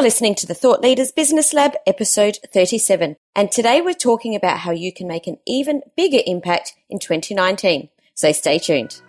You're listening to the Thought Leaders Business Lab, episode 37. And today we're talking about how you can make an even bigger impact in 2019. So stay tuned.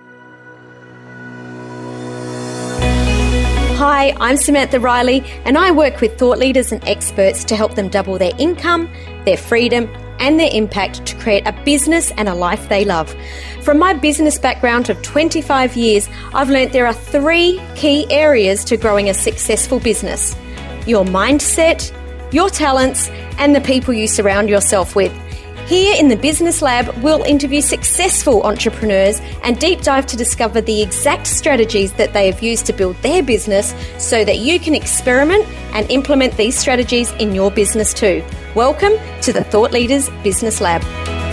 Hi, I'm Samantha Riley, and I work with thought leaders and experts to help them double their income, their freedom, and their impact to create a business and a life they love. From my business background of 25 years, I've learned there are 3 key areas to growing a successful business: your mindset, your talents, and the people you surround yourself with. Here in the Business Lab, we'll interview successful entrepreneurs and deep dive to discover the exact strategies that they have used to build their business so that you can experiment and implement these strategies in your business too. Welcome to the Thought Leaders Business Lab.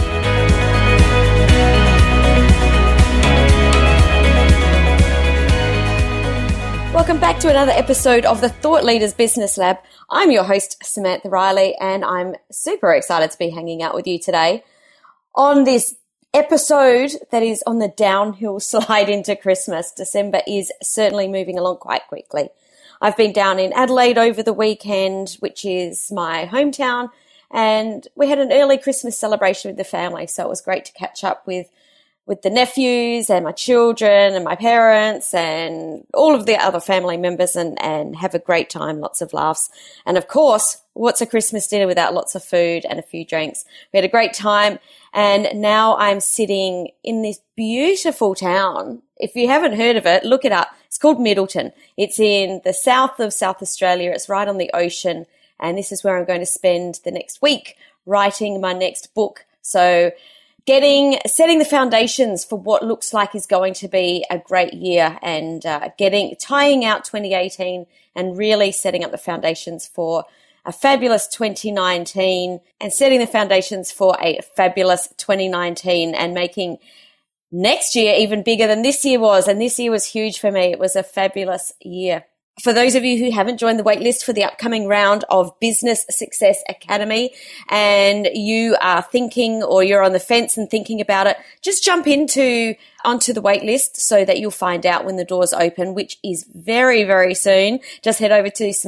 Welcome back to another episode of the Thought Leaders Business Lab. I'm your host, Samantha Riley, and I'm super excited to be hanging out with you today on this episode that is on the downhill slide into Christmas. December is certainly moving along quite quickly. I've been down in Adelaide over the weekend, which is my hometown, and we had an early Christmas celebration with the family, so it was great to catch up with the nephews and my children and my parents and all of the other family members and have a great time, lots of laughs. And of course, what's a Christmas dinner without lots of food and a few drinks? We had a great time, and now I'm sitting in this beautiful town. If you haven't heard of it, look it up. It's called Middleton. It's in the south of South Australia. It's right on the ocean, and this is where I'm going to spend the next week writing my next book. So setting the foundations for what looks like is going to be a great year, and tying out 2018 and really setting up the foundations for a fabulous 2019 and setting the foundations for a fabulous 2019 and making next year even bigger than this year was. And this year was huge for me. It was a fabulous year. For those of you who haven't joined the waitlist for the upcoming round of Business Success Academy and you are thinking, or you're on the fence and thinking about it, just jump onto the waitlist so that you'll find out when the doors open, which is very, very soon. Just head over to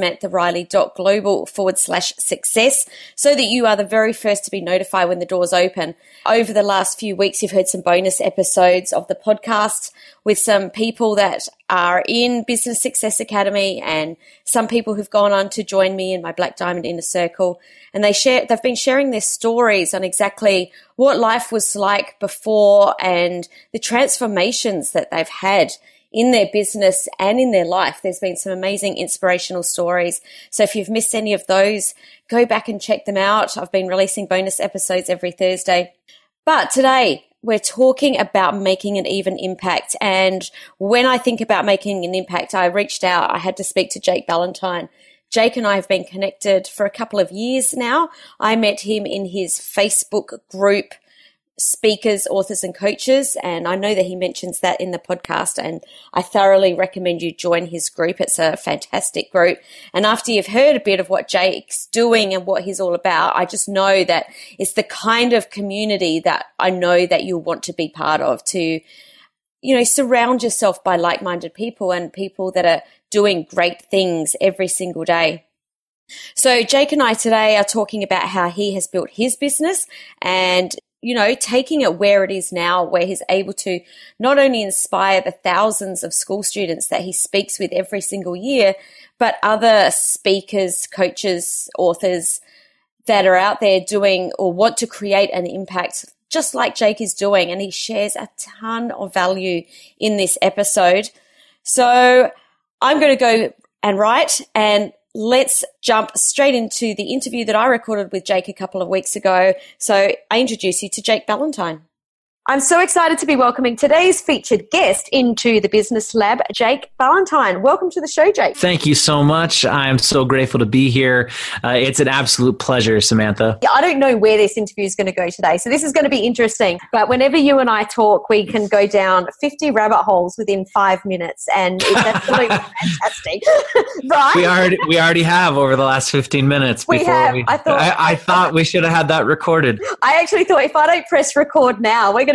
samanthariley.global/success so that you are the very first to be notified when the doors open. Over the last few weeks, you've heard some bonus episodes of the podcast with some people that are in Business Success Academy and some people who've gone on to join me in my Black Diamond Inner Circle. And they've been sharing their stories on exactly what life was like before and the transformations that they've had in their business and in their life. There's been some amazing inspirational stories. So if you've missed any of those, go back and check them out. I've been releasing bonus episodes every Thursday. But today, we're talking about making an even impact. And when I think about making an impact, I reached out. I had to speak to Jake Ballantyne. Jake and I have been connected for a couple of years now. I met him in his Facebook group, Speakers, Authors and Coaches, and I know that he mentions that in the podcast, and I thoroughly recommend you join his group. It's a fantastic group. And after you've heard a bit of what Jake's doing and what he's all about, I just know that it's the kind of community that I know that you'll want to be part of, to surround yourself by like-minded people and people that are doing great things every single day. So Jake and I today are talking about how he has built his business and, taking it where it is now, where he's able to not only inspire the thousands of school students that he speaks with every single year, but other speakers, coaches, authors that are out there doing or want to create an impact just like Jake is doing. And he shares a ton of value in this episode. So I'm going to go and write, and let's jump straight into the interview that I recorded with Jake a couple of weeks ago. So I introduce you to Jake Ballantyne. I'm so excited to be welcoming today's featured guest into the Business Lab, Jake Ballantyne. Welcome to the show, Jake. Thank you so much. I'm so grateful to be here. It's an absolute pleasure, Samantha. Yeah, I don't know where this interview is going to go today, so this is going to be interesting. But whenever you and I talk, we can go down 50 rabbit holes within 5 minutes, and it's absolutely fantastic. Right? We already have over the last 15 minutes. I thought we should have had that recorded. I actually thought if I don't press record now, we're going to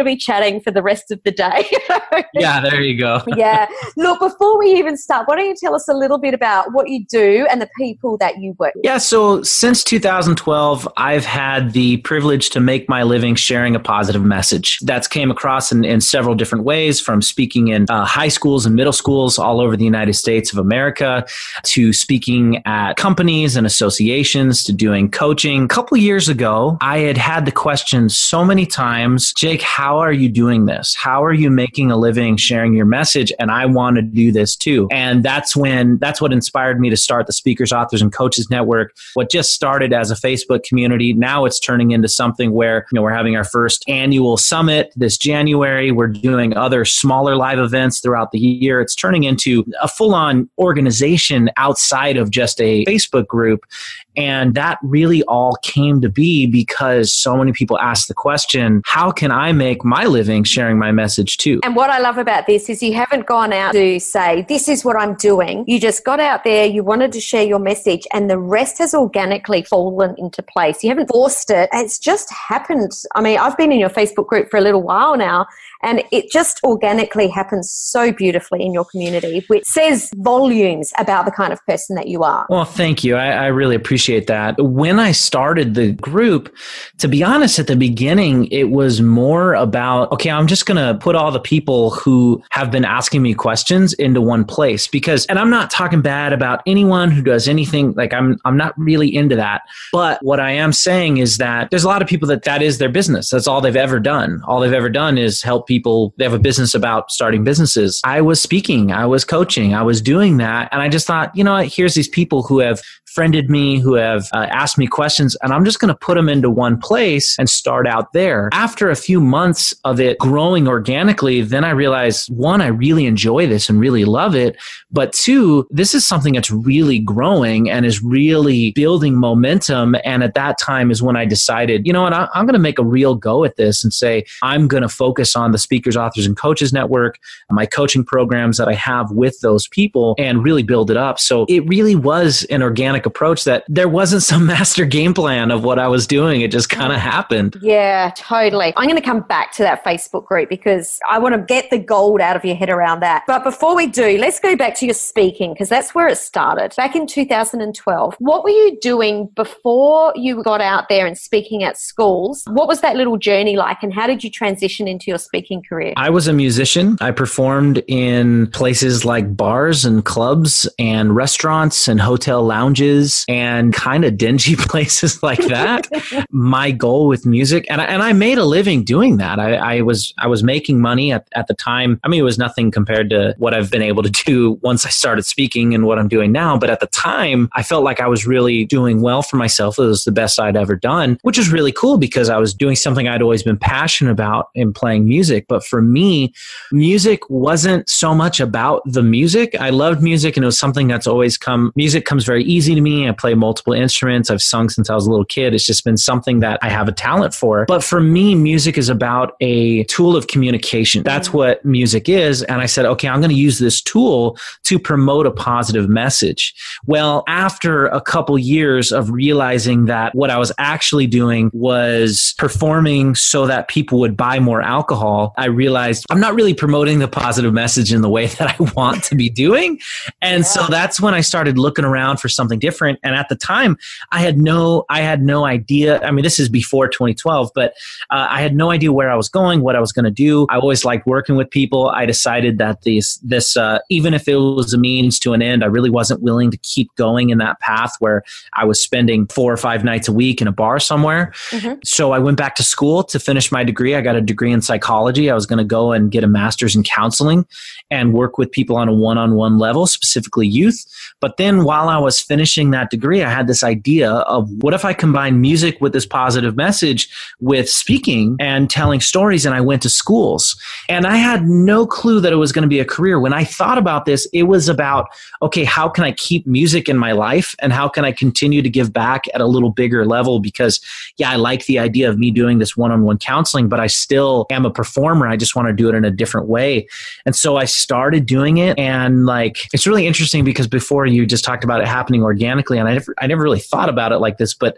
to be chatting for the rest of the day. Yeah, there you go. Yeah. Look, before we even start, why don't you tell us a little bit about what you do and the people that you work with? Yeah, so since 2012, I've had the privilege to make my living sharing a positive message. That's came across in several different ways, from speaking in high schools and middle schools all over the United States of America, to speaking at companies and associations, to doing coaching. A couple years ago, I had the question so many times, Jake, how are you doing this? How are you making a living sharing your message? And I want to do this too. And that's what inspired me to start the Speakers, Authors, and Coaches Network. What just started as a Facebook community, now it's turning into something where, we're having our first annual summit this January. We're doing other smaller live events throughout the year. It's turning into a full-on organization outside of just a Facebook group. And that really all came to be because so many people asked the question, how can I make my living sharing my message too? And what I love about this is you haven't gone out to say, this is what I'm doing. You just got out there, you wanted to share your message, and the rest has organically fallen into place. You haven't forced it. It's just happened. I mean, I've been in your Facebook group for a little while now, and it just organically happens so beautifully in your community, which says volumes about the kind of person that you are. Well, thank you. I really appreciate that. When I started the group, to be honest, at the beginning, it was more about, okay, I'm just going to put all the people who have been asking me questions into one place and I'm not talking bad about anyone who does anything. Like I'm not really into that. But what I am saying is that there's a lot of people that is their business. That's all they've ever done. All they've ever done is help people. They have a business about starting businesses. I was speaking, I was coaching, I was doing that. And I just thought, here's these people who have friended me, who have asked me questions, and I'm just going to put them into one place and start out there. After a few months of it growing organically, then I realized, one, I really enjoy this and really love it. But two, this is something that's really growing and is really building momentum. And at that time is when I decided, you know what, I'm going to make a real go at this and say, I'm going to focus on the Speakers, Authors, and Coaches Network, my coaching programs that I have with those people, and really build it up. So it really was an organic approach that there wasn't some master game plan of what I was doing. It just kind of happened. Yeah, totally. I'm going to come back to that Facebook group because I want to get the gold out of your head around that. But before we do, let's go back to your speaking because that's where it started. Back in 2012, what were you doing before you got out there and speaking at schools? What was that little journey like, and how did you transition into your speaking career? I was a musician. I performed in places like bars and clubs and restaurants and hotel lounges and kind of dingy places like that. My goal with music, and I made a living doing that. I was making money at the time. I mean, it was nothing compared to what I've been able to do once I started speaking and what I'm doing now. But at the time, I felt like I was really doing well for myself. It was the best I'd ever done, which is really cool because I was doing something I'd always been passionate about in playing music. But for me, music wasn't so much about the music. I loved music, and it was something that's always music comes very easy to me. I play multiple instruments. I've sung since I was a little kid. It's just been something that I have a talent for. But for me, music is about a tool of communication. That's what music is. And I said, okay, I'm going to use this tool to promote a positive message. Well, after a couple years of realizing that what I was actually doing was performing so that people would buy more alcohol, I realized I'm not really promoting the positive message in the way that I want to be doing. And so that's when I started looking around for something different. And at the time, I had no idea. I mean, this is before 2012, but I had no idea where I was going, what I was going to do. I always liked working with people. I decided that this even if it was a means to an end, I really wasn't willing to keep going in that path where I was spending 4 or 5 nights a week in a bar somewhere. Mm-hmm. So I went back to school to finish my degree. I got a degree in psychology. I was going to go and get a master's in counseling and work with people on a one-on-one level, specifically youth. But then while I was finishing that degree, I had this idea of what if I combine music with this positive message with speaking and telling stories, and I went to schools. And I had no clue that it was going to be a career. When I thought about this, it was about, okay, how can I keep music in my life and how can I continue to give back at a little bigger level? Because yeah, I like the idea of me doing this one-on-one counseling, but I still am a performer. I just want to do it in a different way. And so I started doing it, and it's really interesting because before you just talked about it happening organically, and I never really thought about it like this, but it's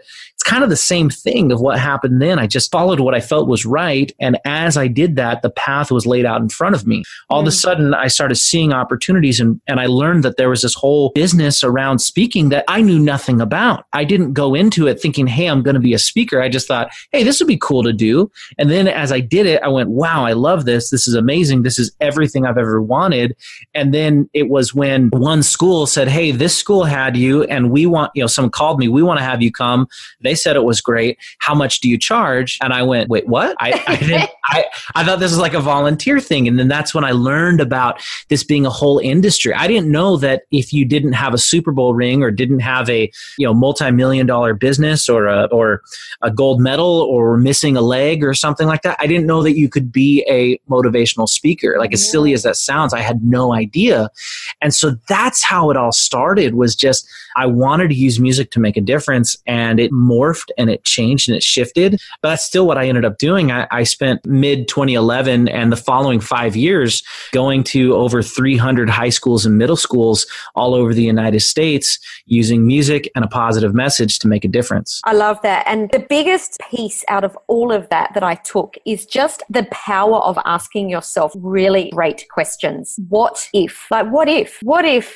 kind of the same thing of what happened then. I just followed what I felt was right. And as I did that, the path was laid out in front of me. All of a sudden, I started seeing opportunities, and I learned that there was this whole business around speaking that I knew nothing about. I didn't go into it thinking, hey, I'm going to be a speaker. I just thought, hey, this would be cool to do. And then as I did it, I went, wow, I love this. This is amazing. This is everything I've ever wanted. And then it was when one school said, hey, this school had you, and we want, someone called me, we want to have you come. They said it was great. How much do you charge? And I went, wait, what? I thought this was like a volunteer thing. And then that's when I learned about this being a whole industry. I didn't know that if you didn't have a Super Bowl ring or didn't have a multi-million-dollar business or a gold medal or missing a leg or something like that, I didn't know that you could be a motivational speaker. Like, as silly as that sounds, I had no idea. And so that's how it all started, was just I wanted to use music to make a difference, and it morphed and it changed and it shifted. But that's still what I ended up doing. I spent mid-2011 and the following 5 years going to over 300 high schools and middle schools all over the United States, using music and a positive message to make a difference. I love that. And the biggest piece out of all of that I took is just the power of asking yourself really great questions. What if? Like, what if? What if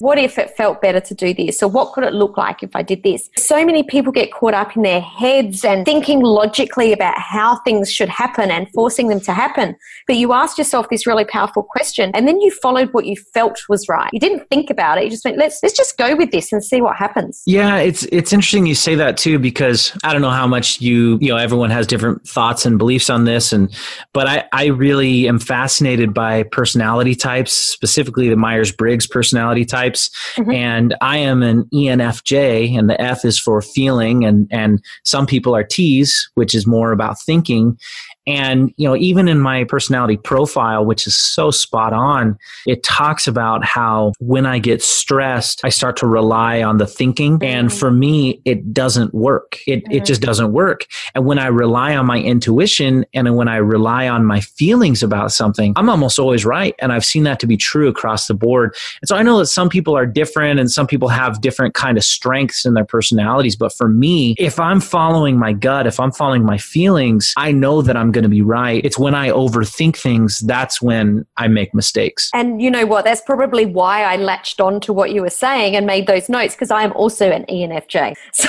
it felt better to do this? Or what could it look like if I did this? So many people get caught up in their heads and thinking logically about how things should happen and forcing them to happen. But you asked yourself this really powerful question, and then you followed what you felt was right. You didn't think about it. You just went, let's just go with this and see what happens. Yeah, it's interesting you say that too, because I don't know how much everyone has different thoughts and beliefs on this, but I really am fascinated by personality types, specifically the Myers-Briggs personality types. Mm-hmm. And I am an ENFJ, and the F is for feeling, and some people are Ts, which is more about thinking. And, even in my personality profile, which is so spot on, it talks about how when I get stressed, I start to rely on the thinking. And for me, it doesn't work. It just doesn't work. And when I rely on my intuition and when I rely on my feelings about something, I'm almost always right. And I've seen that to be true across the board. And so I know that some people are different and some people have different kind of strengths in their personalities. But for me, if I'm following my gut, if I'm following my feelings, I know that I'm going to be right. It's when I overthink things, that's when I make mistakes. And you know what? That's probably why I latched on to what you were saying and made those notes, because I am also an ENFJ. So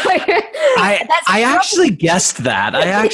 I actually guessed that.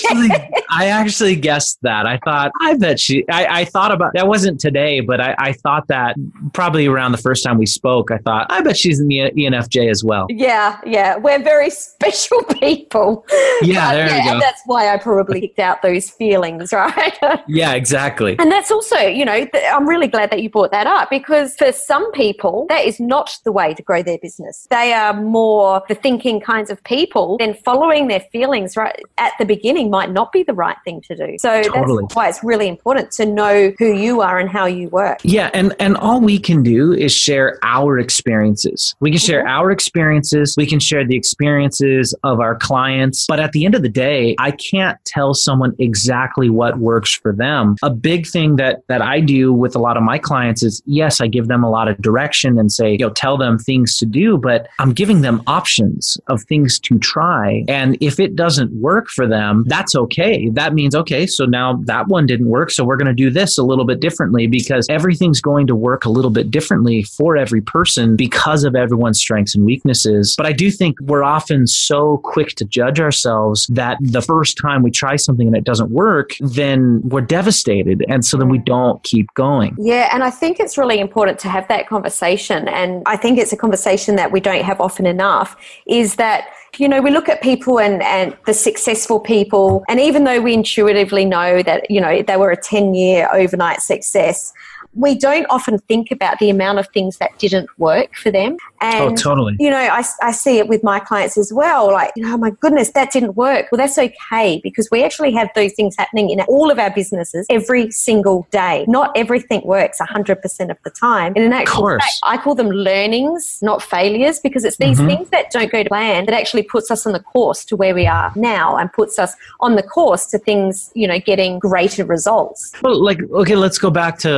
I actually guessed that. I thought, I bet I thought about, that wasn't today, but I thought that probably around the first time we spoke, I thought, I bet she's an ENFJ as well. Yeah. We're very special people. Yeah, there you go. That's why I probably picked out those feelings, right? Yeah, exactly. And that's also, I'm really glad that you brought that up, because for some people, that is not the way to grow their business. They are more the thinking kinds of people, then following their feelings right at the beginning might not be the right thing to do. So Totally. That's why it's really important to know who you are and how you work. Yeah, and all we can do is share our experiences. We can share our experiences. We can share the experiences of our clients. But at the end of the day, I can't tell someone exactly what works for them. A big thing that I do with a lot of my clients is, yes, I give them a lot of direction and say, tell them things to do, but I'm giving them options of things to try. And if it doesn't work for them, that's okay. That means, okay, so now that one didn't work, so we're going to do this a little bit differently, because everything's going to work a little bit differently for every person because of everyone's strengths and weaknesses. But I do think we're often so quick to judge ourselves that the first time we try something and it doesn't work, then we're devastated. And so then we don't keep going. Yeah. And I think it's really important to have that conversation. And I think it's a conversation that we don't have often enough, is that we look at people and the successful people, and even though we intuitively know that, they were a 10-year overnight success, we don't often think about the amount of things that didn't work for them. And, totally. I see it with my clients as well. Like, oh my goodness, that didn't work. Well, that's okay, because we actually have those things happening in all of our businesses every single day. Not everything works 100% of the time. And in actual fact, I call them learnings, not failures, because it's these things that don't go to plan that actually puts us on the course to where we are now and puts us on the course to things, getting greater results. Well, okay, let's go back to my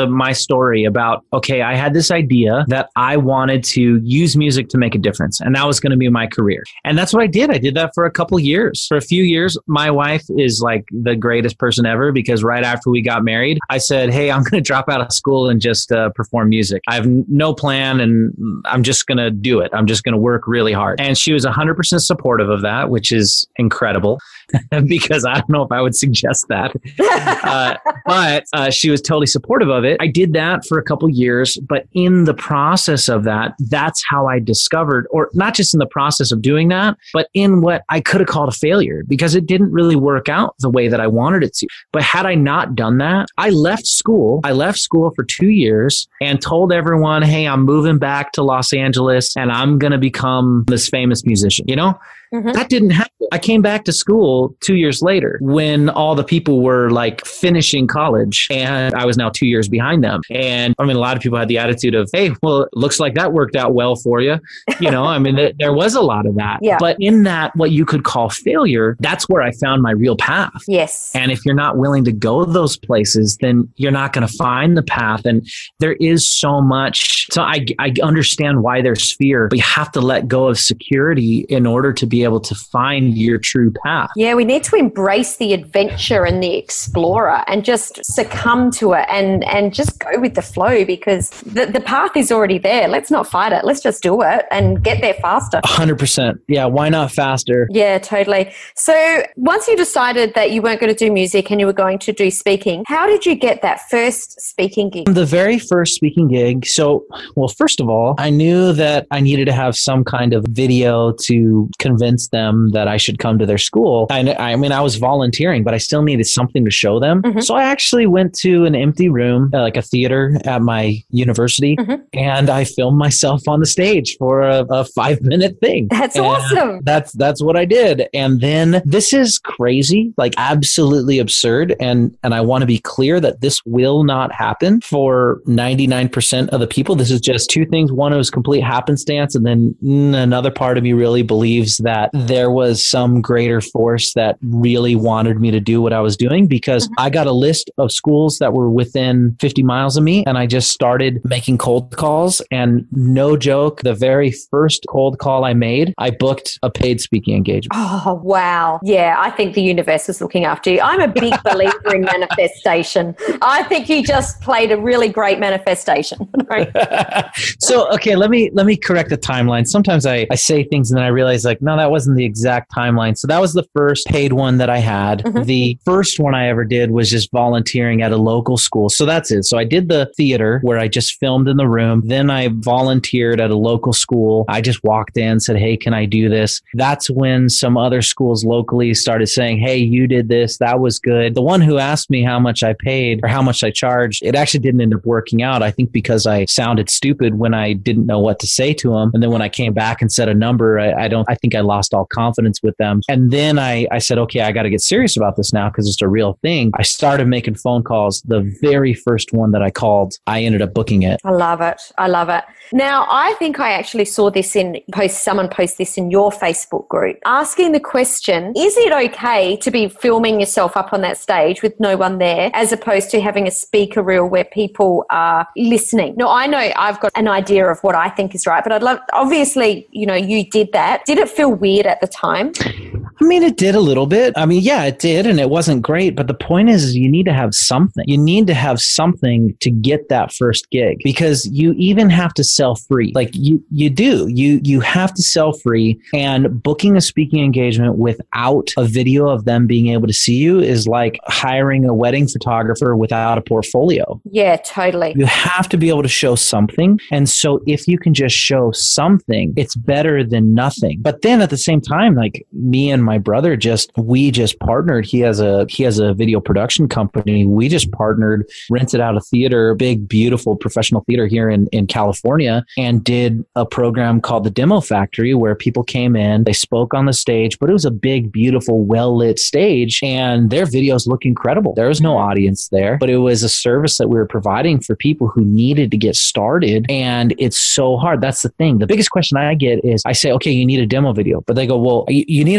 story about, okay, I had this idea that I wanted to use music to make a difference. And that was going to be my career. And that's what I did. I did that for a couple years. For a few years, my wife is like the greatest person ever, because right after we got married, I said, hey, I'm going to drop out of school and just perform music. I have no plan and I'm just going to do it. I'm just going to work really hard. And she was 100% supportive of that, which is incredible because I don't know if I would suggest that. But she was totally supportive of it. I did that for a couple years, but in the process of that, that's how I discovered, or not just in the process of doing that, but in what I could have called a failure, because it didn't really work out the way that I wanted it to. But had I not done that, I left school. I left school for 2 years and told everyone, hey, I'm moving back to Los Angeles and I'm going to become this famous musician. You know, that didn't happen. I came back to school 2 years later when all the people were like finishing college, and I was now 2 years behind them. And I mean, a lot of people had the attitude of, hey, well, it looks like that worked out well for you. You know, I mean, there was a lot of that. Yeah. But in that, what you could call failure, that's where I found my real path. Yes. And if you're not willing to go those places, then you're not going to find the path. And there is so much. So I understand why there's fear, but you have to let go of security in order to be able to find your true path. Yeah, we need to embrace the adventure and the explorer and just succumb to it and just go with the flow, because the path is already there. Let's not fight it. Let's just do it and get there faster. 100%. Yeah, why not faster? Yeah, totally. So once you decided that you weren't going to do music and you were going to do speaking, how did you get that first speaking gig? The very first speaking gig. So, well, first of all, I knew that I needed to have some kind of video to convince them that I should come to their school. I mean, I was volunteering, but I still needed something to show them. So I actually went to an empty room, like a theater at my university, and I filmed myself on the stage for a 5-minute thing. That's awesome. That's what I did. And then this is crazy, like absolutely absurd. And I want to be clear that this will not happen for 99% of the people. This is just two things. One, it was complete happenstance. And then another part of me really believes that there was some greater force that really wanted me to do what I was doing, because I got a list of schools that were within 50 miles of me. And I just started making cold calls. And no joke, the very first cold call I made, I booked a paid speaking engagement. Oh, wow. Yeah, I think the universe is looking after you. I'm a big believer in manifestation. I think you just played a really great manifestation. So, okay, let me correct the timeline. Sometimes I say things and then I realize like, no, that wasn't the exact timeline. So that was the first paid one that I had. The first one I ever did was just volunteering at a local school. So that's it. So I did the theater where I just filmed in the room. Then I volunteered at a local school. I just walked in, said, hey, can I do this? That's when some other schools locally started saying, hey, you did this. That was good. The one who asked me how much I paid or how much I charged, it actually didn't end up working out. I think because I sounded stupid when I didn't know what to say to them. And then when I came back and said a number, I think I lost all confidence with them. And then I said, okay, I got to get serious about this now because it's a real thing. I started making phone calls. The very first one that I called, I ended up booking it. I love it. I love it. Now, I think I actually saw this someone post this in your Facebook group, asking the question, is it okay to be filming yourself up on that stage with no one there, as opposed to having a speaker reel where people are listening? Now, I know I've got an idea of what I think is right, but I'd love, obviously, you know, you did that. Did it feel weird at the time? I mean, it did a little bit. I mean, yeah, it did. And it wasn't great. But the point is you need to have something. You need to have something to get that first gig, because you even have to sell free. Like you do. You have to sell free, and booking a speaking engagement without a video of them being able to see you is like hiring a wedding photographer without a portfolio. Yeah, totally. You have to be able to show something. And so if you can just show something, it's better than nothing. But then at the same time, like me and my brother we just partnered. He has a video production company. We just partnered, rented out a theater, big, beautiful professional theater here in California, and did a program called the Demo Factory, where people came in, they spoke on the stage, but it was a big, beautiful, well-lit stage, and their videos look incredible. There was no audience there, but it was a service that we were providing for people who needed to get started, and it's so hard. That's the thing. The biggest question I get is, I say, okay, you need a demo video, but they go, well, you need a demo video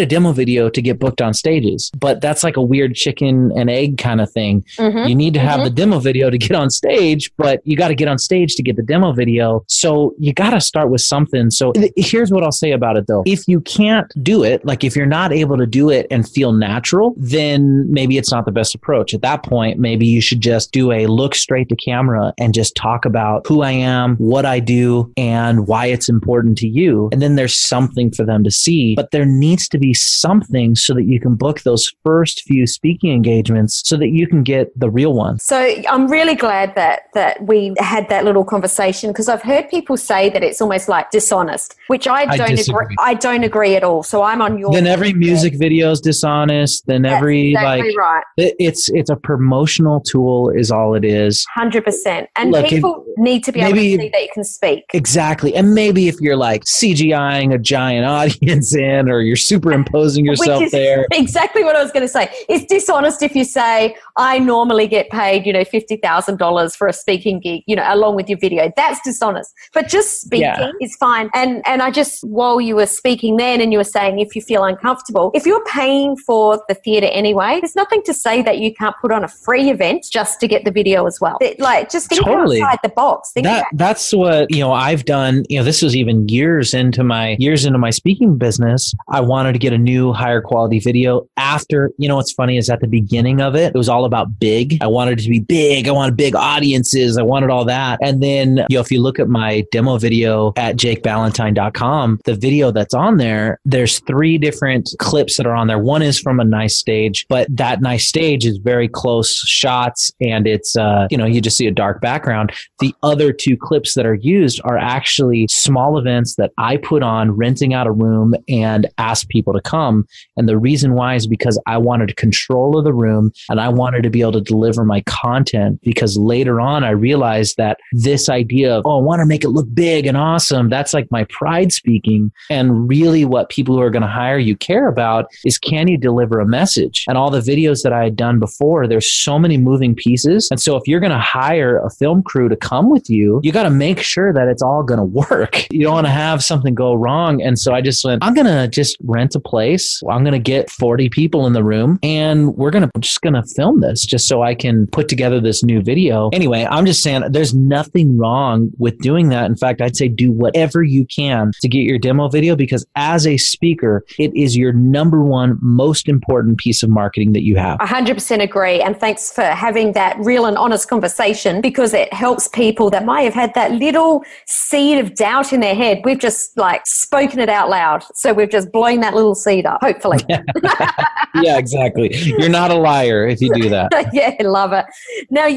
video to get booked on stages. But that's like a weird chicken and egg kind of thing. You need to have the demo video to get on stage, but you got to get on stage to get the demo video. So you got to start with something. So here's what I'll say about it though. If you can't do it, like if you're not able to do it and feel natural, then maybe it's not the best approach. At that point, maybe you should just do a look straight to camera and just talk about who I am, what I do, and why it's important to you. And then there's something for them to see, but there needs to be something so that you can book those first few speaking engagements so that you can get the real ones. So I'm really glad that we had that little conversation, because I've heard people say that it's almost like dishonest, which I don't agree. I don't agree at all. So I'm on your. Then every music video is dishonest. Then That's every exactly right. It's a promotional tool is all it is. 100%. And Look, people need to be able to see that you can speak. Exactly. And maybe if you're like CGIing a giant audience in, or you're superimposing yourself there. Exactly what I was going to say. It's dishonest if you say, I normally get paid, $50,000 for a speaking gig, along with your video. That's dishonest. But just speaking is fine. And I just, while you were speaking then and you were saying if you feel uncomfortable, if you're paying for the theatre anyway, there's nothing to say that you can't put on a free event just to get the video as well. Just think outside the box. That's what, I've done. This was even years into my speaking business. I wanted to get a new higher quality video after, what's funny is at the beginning of it was all about big. I wanted it to be big. I wanted big audiences. I wanted all that. And then, if you look at my demo video at jakeballantyne.com, the video that's on there, there's 3 different clips that are on there. One is from a nice stage, but that nice stage is very close shots and it's, you just see a dark background. The other 2 clips that are used are actually small events that I put on, renting out a room and ask people to come. And the reason why is because I wanted control of the room and I wanted to be able to deliver my content, because later on I realized that this idea of, I want to make it look big and awesome, that's like my pride speaking. And really what people who are going to hire you care about is, can you deliver a message? And all the videos that I had done before, there's so many moving pieces. And so if you're going to hire a film crew to come with you, you got to make sure that it's all going to work. You don't want to have something go wrong. And so I just went, I'm going to just rent a place. I'm going to get 40 people in the room and we're just going to film this just so I can put together this new video. Anyway, I'm just saying there's nothing wrong with doing that. In fact, I'd say do whatever you can to get your demo video, because as a speaker, it is your number one most important piece of marketing that you have. 100% agree. And thanks for having that real and honest conversation, because it helps people that might have had that little seed of doubt in their head. We've just spoken it out loud. So we've just blown that little seed up, hopefully. Yeah, exactly. You're not a liar if you do that. Yeah, love it. Now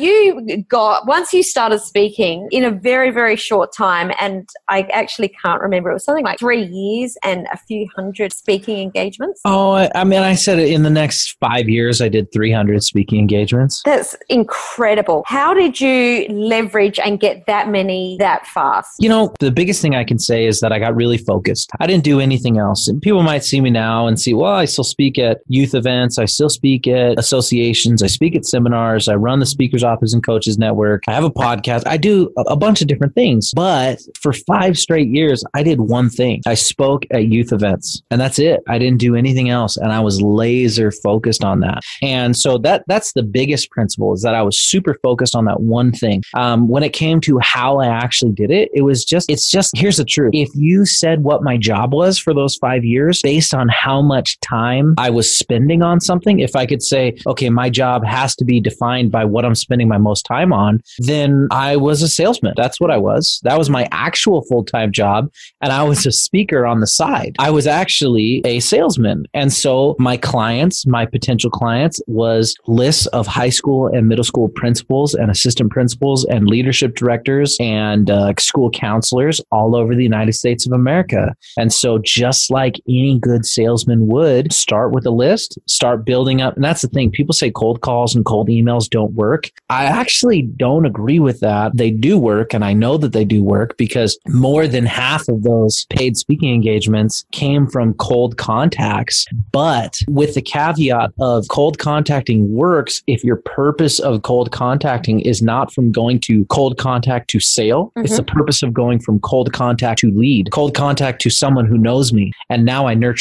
once you started speaking in a very, very short time, and I actually can't remember, it was something like 3 years and a few hundred speaking engagements. Oh, I said it in the next 5 years, I did 300 speaking engagements. That's incredible. How did you leverage and get that many that fast? The biggest thing I can say is that I got really focused. I didn't do anything else. And people might see me now and see, well, I still speak at youth events. I still speak at associations. I speak at seminars. I run the Speakers Office and Coaches Network. I have a podcast. I do a bunch of different things. But for 5 straight years, I did one thing. I spoke at youth events, and that's it. I didn't do anything else. And I was laser focused on that. And so that's the biggest principle, is that I was super focused on that one thing. When it came to how I actually did it, it's just, here's the truth. If you said what my job was for those 5 years, based on how much time I was spending on something, if I could say, okay, my job has to be defined by what I'm spending my most time on, then I was a salesman. That's what I was. That was my actual full-time job. And I was a speaker on the side. I was actually a salesman. And so my potential clients was lists of high school and middle school principals and assistant principals and leadership directors and school counselors all over the United States of America. And so just like any good salesman would, start with a list, start building up. And that's the thing. People say cold calls and cold emails don't work. I actually don't agree with that. They do work. And I know that they do work, because more than half of those paid speaking engagements came from cold contacts. But with the caveat of cold contacting works if your purpose of cold contacting is not from going to cold contact to sale. It's the purpose of going from cold contact to lead, cold contact to someone who knows me. And now I nurture that relationship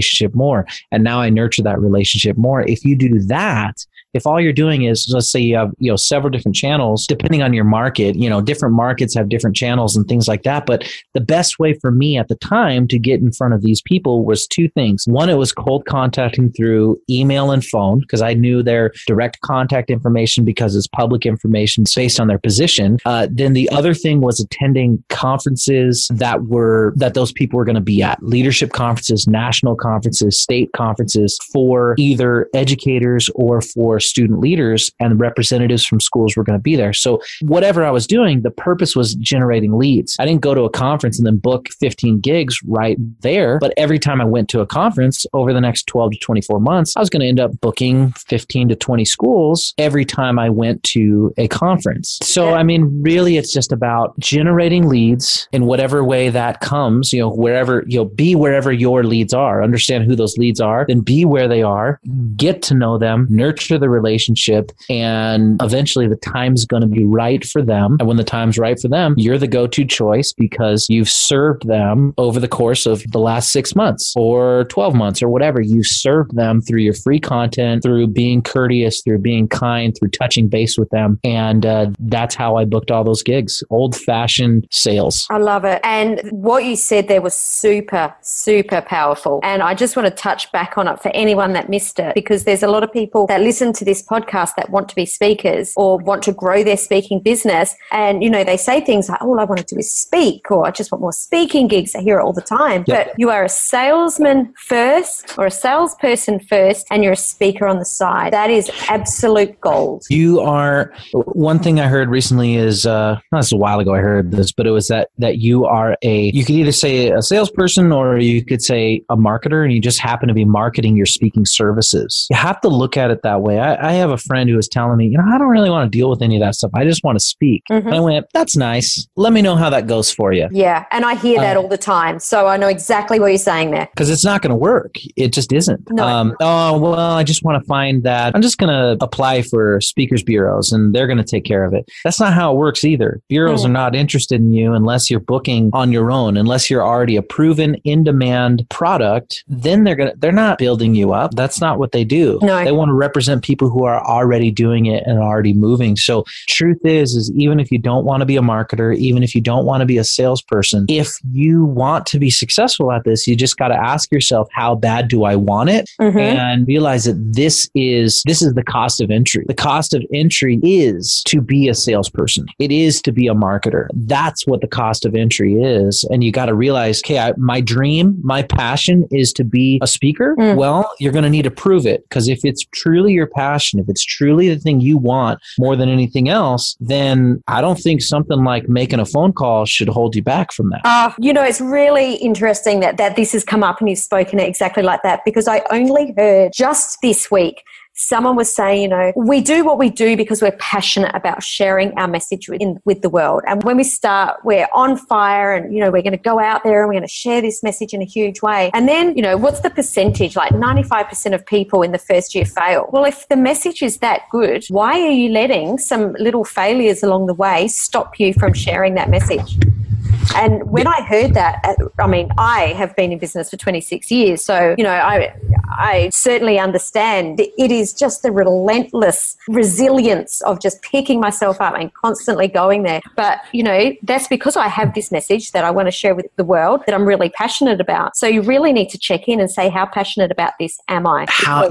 relationship more. And now I nurture that relationship more. If you do that, if all you're doing is, let's say you have, several different channels, depending on your market, different markets have different channels and things like that. But the best way for me at the time to get in front of these people was two things. One, it was cold contacting through email and phone, because I knew their direct contact information because it's public information based on their position. Then the other thing was attending conferences that those people were going to be at, leadership conferences, national conferences, state conferences for either educators or for student leaders, and representatives from schools were going to be there. So whatever I was doing, the purpose was generating leads. I didn't go to a conference and then book 15 gigs right there. But every time I went to a conference over the next 12 to 24 months, I was going to end up booking 15 to 20 schools every time I went to a conference. So, really, it's just about generating leads in whatever way that comes, wherever, be wherever your leads are, understand who those leads are, then be where they are, get to know them, nurture the relationship, and eventually the time's going to be right for them. And when the time's right for them, you're the go-to choice because you've served them over the course of the last 6 months or 12 months or whatever. You served them through your free content, through being courteous, through being kind, through touching base with them. And that's how I booked all those gigs. Old-fashioned sales. I love it. And what you said there was super, super powerful. And I just want to touch back on it for anyone that missed it, because there's a lot of people that listen to this podcast that want to be speakers or want to grow their speaking business. And, they say things like, all I want to do is speak, or I just want more speaking gigs. I hear it all the time. Yep. But you are a salesman first or a salesperson first, and you're a speaker on the side. That is absolute gold. You are, one thing I heard recently is, this is a while ago I heard this, but it was that you are you could either say a salesperson or you could say a marketer, and you just happen to be marketing your speaking services. You have to look at it that way. I have a friend who was telling me, I don't really want to deal with any of that stuff. I just want to speak. Mm-hmm. And I went, that's nice. Let me know how that goes for you. Yeah. And I hear that all the time. So I know exactly what you're saying there. Because it's not going to work. It just isn't. No. I just want to find that. I'm just going to apply for speakers bureaus and they're going to take care of it. That's not how it works either. Bureaus are not interested in you unless you're booking on your own, unless you're already a proven in-demand product. Then they're not building you up. That's not what they do. No. They want to represent people who are already doing it and already moving. So truth is even if you don't want to be a marketer, even if you don't want to be a salesperson, if you want to be successful at this, you just got to ask yourself, how bad do I want it? Mm-hmm. And realize that this is the cost of entry. The cost of entry is to be a salesperson. It is to be a marketer. That's what the cost of entry is. And you got to realize, okay, my dream, my passion is to be a speaker. Well, you're going to need to prove it, because if it's truly your passion, if it's truly the thing you want more than anything else, then I don't think something like making a phone call should hold you back from that. It's really interesting that this has come up and you've spoken it exactly like that, because I only heard just this week someone was saying, we do what we do because we're passionate about sharing our message with the world. And when we start, we're on fire and, we're going to go out there and we're going to share this message in a huge way. And then, what's the percentage? Like 95% of people in the first year fail. Well, if the message is that good, why are you letting some little failures along the way stop you from sharing that message? And when I heard that, I have been in business for 26 years. So, I certainly understand it is just the relentless resilience of just picking myself up and constantly going there. But, that's because I have this message that I want to share with the world that I'm really passionate about. So you really need to check in and say, how passionate about this am I?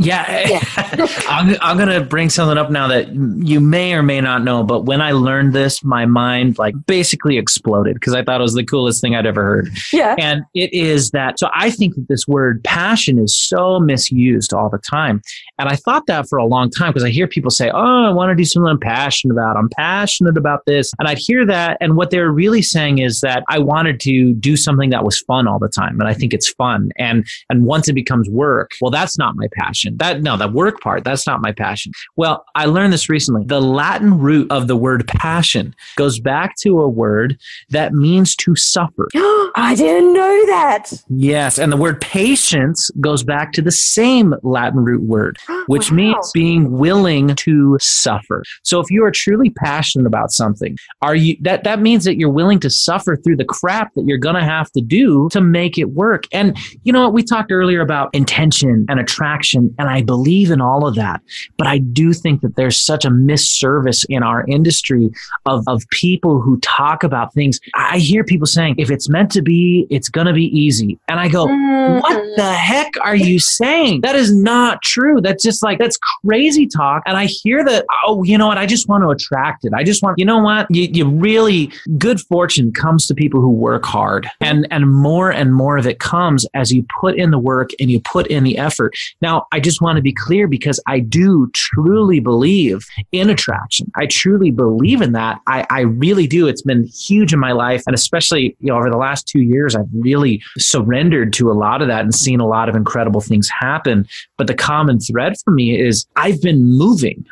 I'm going to bring something up now that you may or may not know. But when I learned this, my mind basically exploded, because I thought it was the coolest thing I'd ever heard. Yeah. And it is that, so I think that this word passion is so misused all the time. And I thought that for a long time, because I hear people say, I want to do something I'm passionate about. I'm passionate about this. And I'd hear that. And what they're really saying is that I wanted to do something that was fun all the time. And I think it's fun. And once it becomes work, well, that's not my passion. The work part, that's not my passion. Well, I learned this recently. The Latin root of the word passion goes back to a word that means to suffer. I didn't know that. Yes. And the word patience goes back to the same Latin root word. which means being willing to suffer. So if you are truly passionate about something, that means that you're willing to suffer through the crap that you're going to have to do to make it work. And you know what? We talked earlier about intention and attraction, and I believe in all of that. But I do think that there's such a misservice in our industry of people who talk about things. I hear people saying, if it's meant to be, it's going to be easy. And I go, what the heck are you saying? That is not true. That's crazy talk. And I hear that, oh, you know what? I just want to attract it. I just want, you know what? You really, good fortune comes to people who work hard. And more of it comes as you put in the work and you put in the effort. Now, I just want to be clear because I do truly believe in attraction. I truly believe in that. I really do. It's been huge in my life. And especially, over the last 2 years, I've really surrendered to a lot of that and seen a lot of incredible things happen. But the common thread for me is I've been moving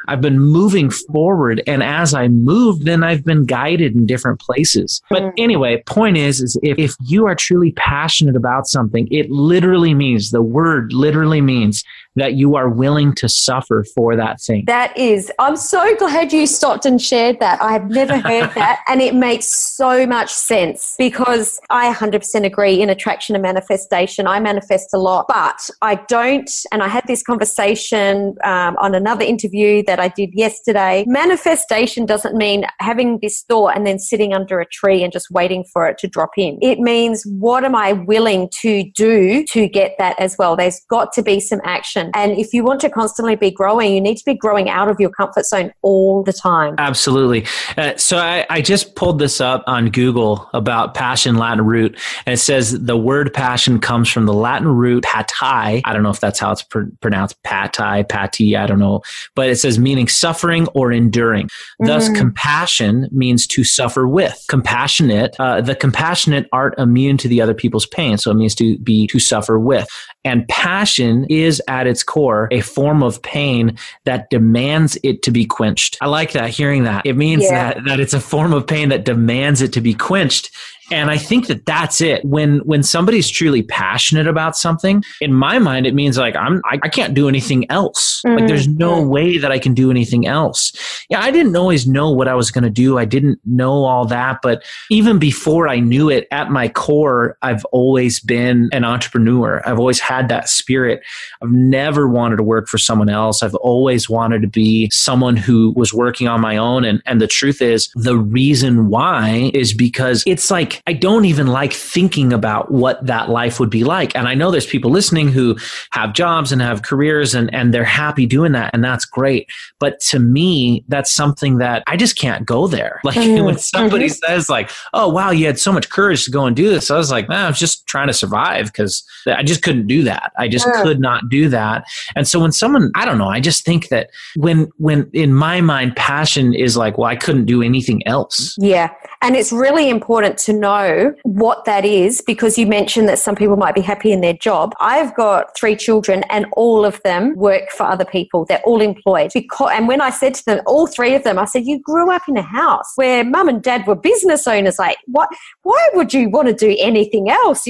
forward. And as I moved, then I've been guided in different places. But anyway, point is if you are truly passionate about something, the word literally means that you are willing to suffer for that thing. I'm so glad you stopped and shared that. I have never heard that. And it makes so much sense because I 100% agree in attraction and manifestation. I manifest a lot, but I don't. And I had this conversation on another interview that I did yesterday. Manifestation doesn't mean having this thought and then sitting under a tree and just waiting for it to drop in. It means, what am I willing to do to get that as well? There's got to be some action. And if you want to constantly be growing, you need to be growing out of your comfort zone all the time. Absolutely. So I just pulled this up on Google about passion Latin root. And it says the word passion comes from the Latin root patai. I don't know if that's how it's pronounced. Pati, I don't know. But it says meaning suffering or enduring. Thus, compassion means to suffer with. Compassionate, the compassionate art immune to the other people's pain. So it means to suffer with. And passion is at its core a form of pain that demands it to be quenched. I like that, hearing that. It means that it's a form of pain that demands it to be quenched. And I think that that's it. When somebody's truly passionate about something, in my mind, it means like I can't do anything else. Like there's no way that I can do anything else. Yeah, I didn't always know what I was going to do. I didn't know all that. But even before I knew it, at my core, I've always been an entrepreneur. I've always had that spirit. I've never wanted to work for someone else. I've always wanted to be someone who was working on my own. And the truth is, the reason why is because it's like, I don't even like thinking about what that life would be like. And I know there's people listening who have jobs and have careers and they're happy doing that. And that's great. But to me, that's something that I just can't go there. Like when somebody says like, oh, wow, you had so much courage to go and do this. I was like, I was just trying to survive because I just couldn't do that. I just could not do that. And so when someone, I don't know, I just think that when in my mind, passion is like, well, I couldn't do anything else. Yeah. And it's really important to know what that is, because you mentioned that some people might be happy in their job. I've got 3 children and all of them work for other people. They're all employed. And when I said to them, all 3 of them, I said, you grew up in a house where mum and dad were business owners. Like, what? Why would you want to do anything else?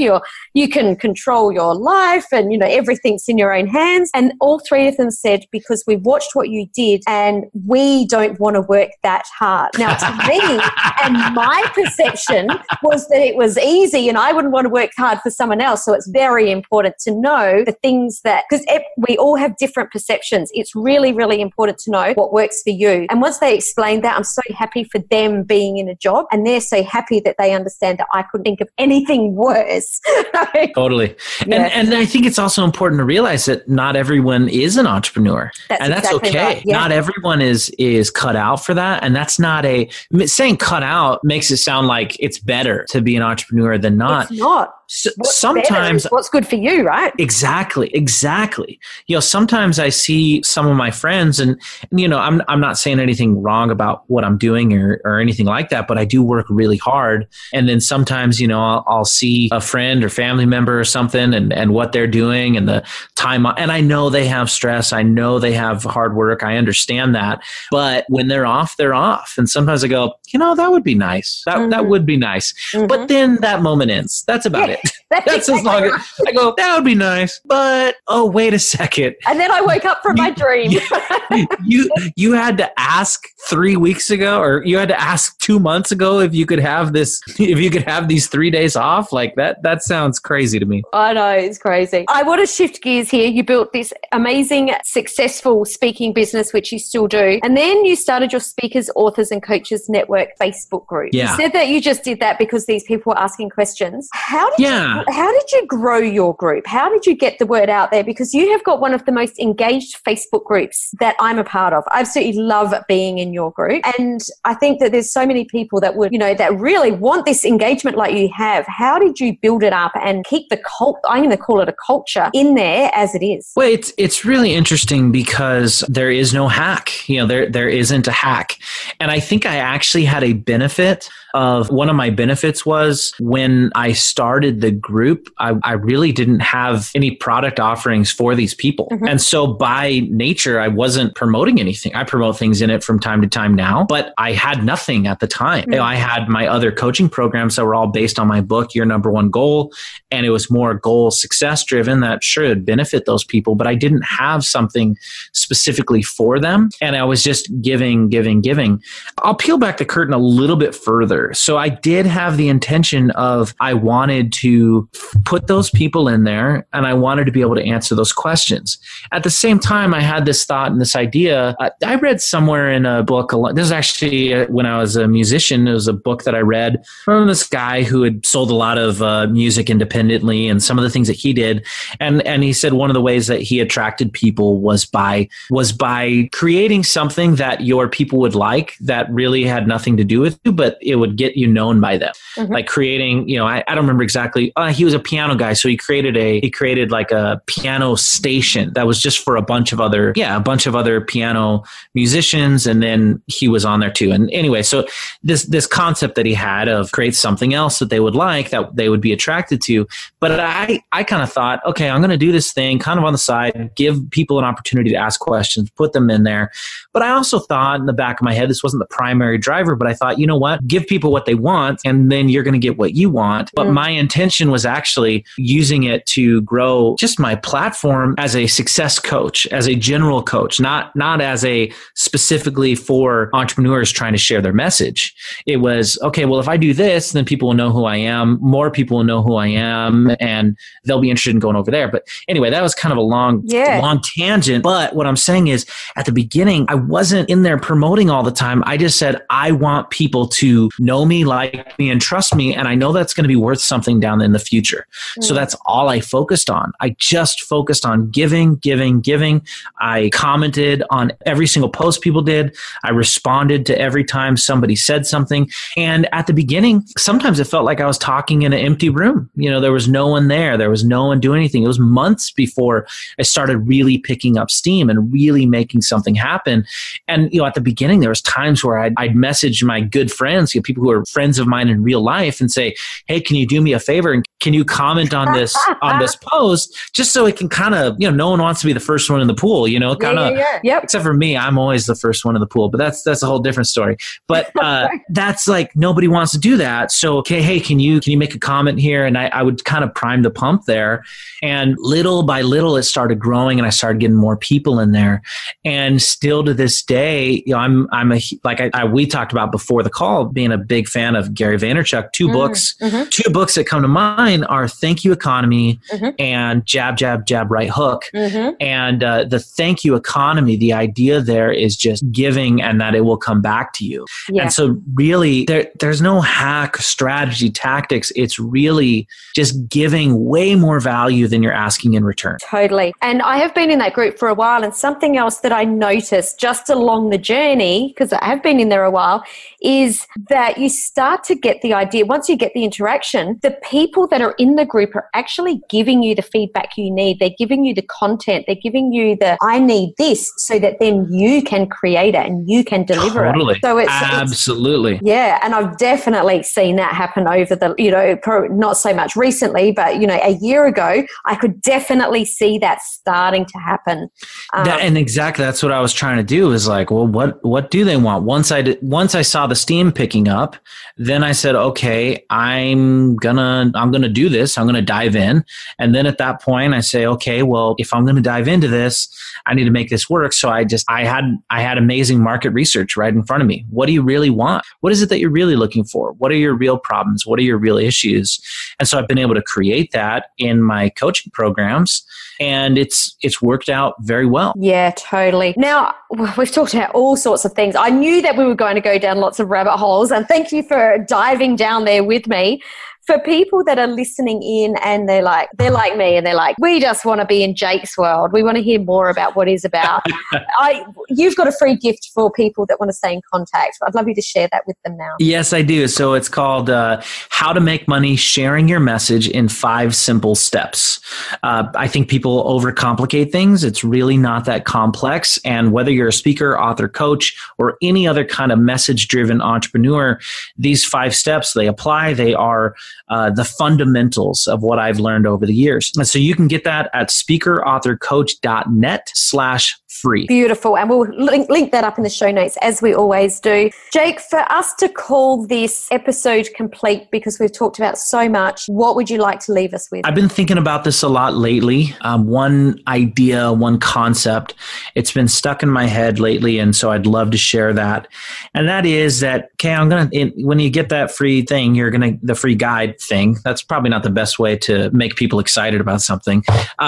You can control your life and, everything's in your own hands. And all 3 of them said, because we watched what you did and we don't want to work that hard. Now, to me, and my perception was that it was easy and I wouldn't want to work hard for someone else. So it's very important to know the things that, because we all have different perceptions. It's really, really important to know what works for you. And once they explained that, I'm so happy for them being in a job, and they're so happy that they understand that I couldn't think of anything worse. Totally. Yeah. And I think it's also important to realize that not everyone is an entrepreneur. That's exactly okay. Right. Yeah. Not everyone is cut out for that. And that's not saying cut out makes it sound like it's better to be an entrepreneur than not. It's not. Sometimes what's good for you, right? Exactly. Sometimes I see some of my friends and I'm not saying anything wrong about what I'm doing or anything like that, but I do work really hard. And then sometimes, I'll see a friend or family member or something and what they're doing and the time. And I know they have stress. I know they have hard work. I understand that. But when they're off, they're off. And sometimes I go, that would be nice. That would be nice. But then that moment ends. That's about it. it. That's as long as I go, that would be nice. But, oh, wait a second. And then I woke up from my dream. You had to ask 3 weeks ago, or you had to ask 2 months ago if you could have these 3 days off. Like that sounds crazy to me. I know, it's crazy. I want to shift gears here. You built this amazing, successful speaking business, which you still do. And then you started your Speakers, Authors and Coaches Network Facebook group. Yeah. You said that you just did that because these people were asking questions. How did you grow your group? How did you get the word out there? Because you have got one of the most engaged Facebook groups that I'm a part of. I absolutely love being in your group. And I think that there's so many people that would, that really want this engagement like you have. How did you build it up and keep the I'm going to call it a culture in there as it is? Well, it's really interesting because there is no hack. There isn't a hack. And I think I actually had a benefit of, one of my benefits was when I started the group, I really didn't have any product offerings for these people. Mm-hmm. And so by nature, I wasn't promoting anything. I promote things in it from time to time now, but I had nothing at the time. Mm-hmm. I had my other coaching programs that were all based on my book, Your Number One Goal. And it was more goal success driven that should benefit those people, but I didn't have something specifically for them. And I was just giving. I'll peel back the curtain a little bit further. So I did have the intention of, I wanted to put those people in there and I wanted to be able to answer those questions. At the same time, I had this thought and this idea. I read somewhere in a book, this is actually when I was a musician, it was a book that I read from this guy who had sold a lot of music independently and some of the things that he did. And he said one of the ways that he attracted people was by creating something that your people would like that really had nothing to do with you, but it would get you known by them. Mm-hmm. Like creating, I don't remember exactly. He was a piano guy, so he created like a piano station that was just for a bunch of other piano musicians, and then he was on there too. And anyway, so this concept that he had of create something else that they would like, that they would be attracted to. But I kind of thought, okay, I'm going to do this thing kind of on the side, give people an opportunity to ask questions, put them in there. But I also thought in the back of my head, this wasn't the primary driver, but I thought, you know what, give people what they want and then you're going to get what you want. But my intention was actually using it to grow just my platform as a success coach, as a general coach, not as a specifically for entrepreneurs trying to share their message. It was, okay, well, if I do this, then people will know who I am. More people will know who I am and they'll be interested in going over there. But anyway, that was kind of a long tangent. But what I'm saying is at the beginning, I wasn't in there promoting all the time. I just said, I want people to know me, like me, and trust me. And I know that's going to be worth something down in the future. So that's all I focused on. I just focused on giving. I commented on every single post people did. I responded to every time somebody said something. And at the beginning, sometimes it felt like I was talking in an empty room. There was no one there. There was no one doing anything. It was months before I started really picking up steam and really making something happen. And, at the beginning, there was times where I'd message my good friends, people who are friends of mine in real life, and say, hey, can you do me a favor? And can you comment on this post just so it can kind of, no one wants to be the first one in the pool, Yep. Except for me, I'm always the first one in the pool, but that's a whole different story. But that's like, nobody wants to do that. So, okay, hey, can you make a comment here? And I would kind of prime the pump there. And little by little, it started growing and I started getting more people in there. And still to this day, we talked about before the call, being a big fan of Gary Vaynerchuk. Two books that come to mind are Thank You Economy and Jab, Jab, Jab, Right Hook. And the Thank You Economy, the idea there is just giving and that it will come back to you. Yeah. And so really there's no hack, strategy, tactics. It's really just giving way more value than you're asking in return. Totally. And I have been in that group for a while, and something else that I noticed just along the journey, because I have been in there a while, is that you start to get the idea, once you get the interaction, the people that are in the group are actually giving you the feedback you need. They're giving you the content. They're giving you I need this, so that then you can create it and you can deliver it. So it's absolutely. And I've definitely seen that happen over not so much recently, but, a year ago, I could definitely see that starting to happen. And exactly, that's what I was trying to do is like, well, what do they want? Once I saw the steam picking up, up. Then I said, okay, I'm gonna do this. I'm gonna dive in. And then at that point I say, okay, well, if I'm gonna dive into this, I need to make this work. So I had amazing market research right in front of me. What do you really want? What is it that you're really looking for? What are your real problems? What are your real issues? And so I've been able to create that in my coaching programs, and it's worked out very well. Yeah, totally. Now, we've talked about all sorts of things. I knew that we were going to go down lots of rabbit holes, and thank you for diving down there with me. For people that are listening in and they're like me and they're like, we just want to be in Jake's world. We want to hear more about what he's about. You've got a free gift for people that want to stay in contact. I'd love you to share that with them now. Yes, I do. So it's called How to Make Money Sharing Your Message in 5 Simple Steps. I think people overcomplicate things. It's really not that complex. And whether you're a speaker, author, coach, or any other kind of message-driven entrepreneur, these 5 steps, they apply. They are the fundamentals of what I've learned over the years. And so you can get that at speakerauthorcoach.net/free. Beautiful. And we'll link that up in the show notes as we always do. Jake, for us to call this episode complete, because we've talked about so much, what would you like to leave us with? I've been thinking about this a lot lately. One idea, one concept, it's been stuck in my head lately. And so I'd love to share that. And that is that, okay, when you get that free thing, the free guide thing, that's probably not the best way to make people excited about something.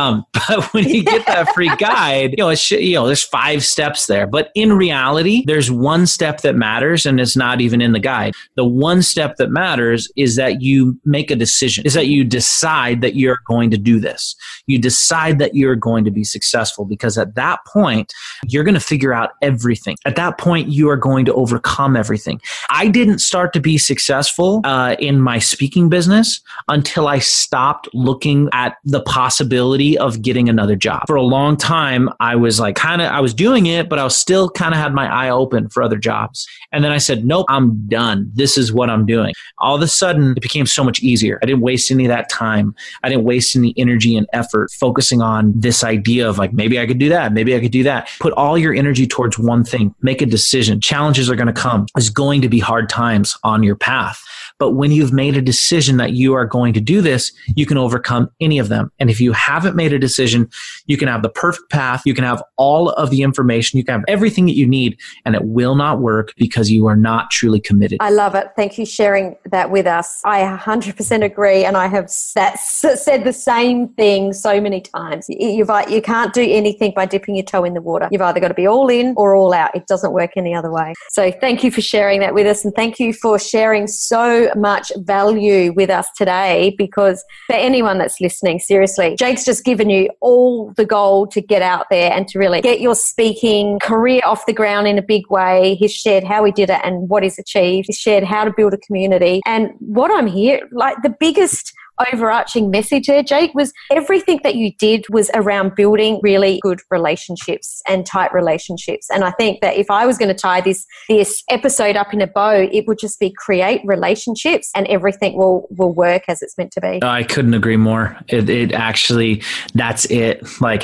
But when you get that free guide, there's 5 steps there. But in reality, there's one step that matters, and it's not even in the guide. The one step that matters is that you make a decision, is that you decide that you're going to do this. You decide that you're going to be successful, because at that point, you're going to figure out everything. At that point, you are going to overcome everything. I didn't start to be successful in my speaking business until I stopped looking at the possibility of getting another job. For a long time, I was I was doing it, but I was still kind of had my eye open for other jobs. And then I said, nope, I'm done. This is what I'm doing. All of a sudden, it became so much easier. I didn't waste any of that time. I didn't waste any energy and effort focusing on this idea of maybe I could do that. Maybe I could do that. Put all your energy towards one thing. Make a decision. Challenges are going to come. There's going to be hard times on your path. But when you've made a decision that you are going to do this, you can overcome any of them. And if you haven't made a decision, you can have the perfect path. You can have all of the information. You can have everything that you need, and it will not work because you are not truly committed. I love it. Thank you for sharing that with us. I 100% agree. And I have said the same thing so many times. You can't do anything by dipping your toe in the water. You've either got to be all in or all out. It doesn't work any other way. So thank you for sharing that with us. And thank you for sharing so much value with us today, because for anyone that's listening, seriously, Jake's just given you all the gold to get out there and to really get your speaking career off the ground in a big way. He's shared how he did it and what he's achieved. He's shared how to build a community. And what I'm here, the biggest overarching message there, Jake, was everything that you did was around building really good relationships and tight relationships. And I think that if I was going to tie this episode up in a bow, it would just be create relationships and everything will work as it's meant to be. I couldn't agree more. It actually, that's it.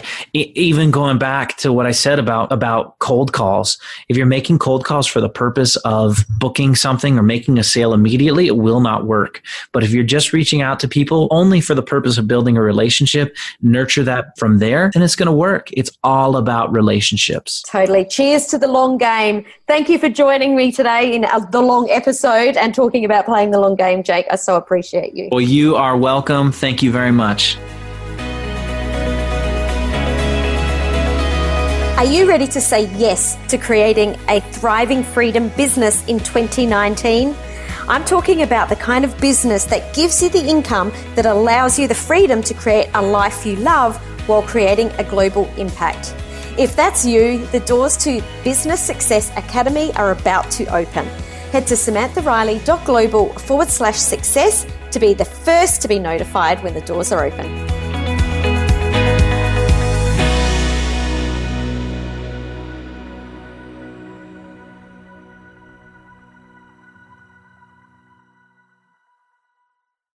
Even going back to what I said about cold calls, if you're making cold calls for the purpose of booking something or making a sale immediately, it will not work. But if you're just reaching out to people only for the purpose of building a relationship, nurture that from there, and it's going to work. It's all about relationships. Totally. Cheers to the long game. Thank you for joining me today in the long episode and talking about playing the long game, Jake. I so appreciate you. Well, you are welcome. Thank you very much. Are you ready to say yes to creating a thriving freedom business in 2019? I'm talking about the kind of business that gives you the income that allows you the freedom to create a life you love while creating a global impact. If that's you, the doors to Business Success Academy are about to open. Head to SamanthaRiley.global/success to be the first to be notified when the doors are open.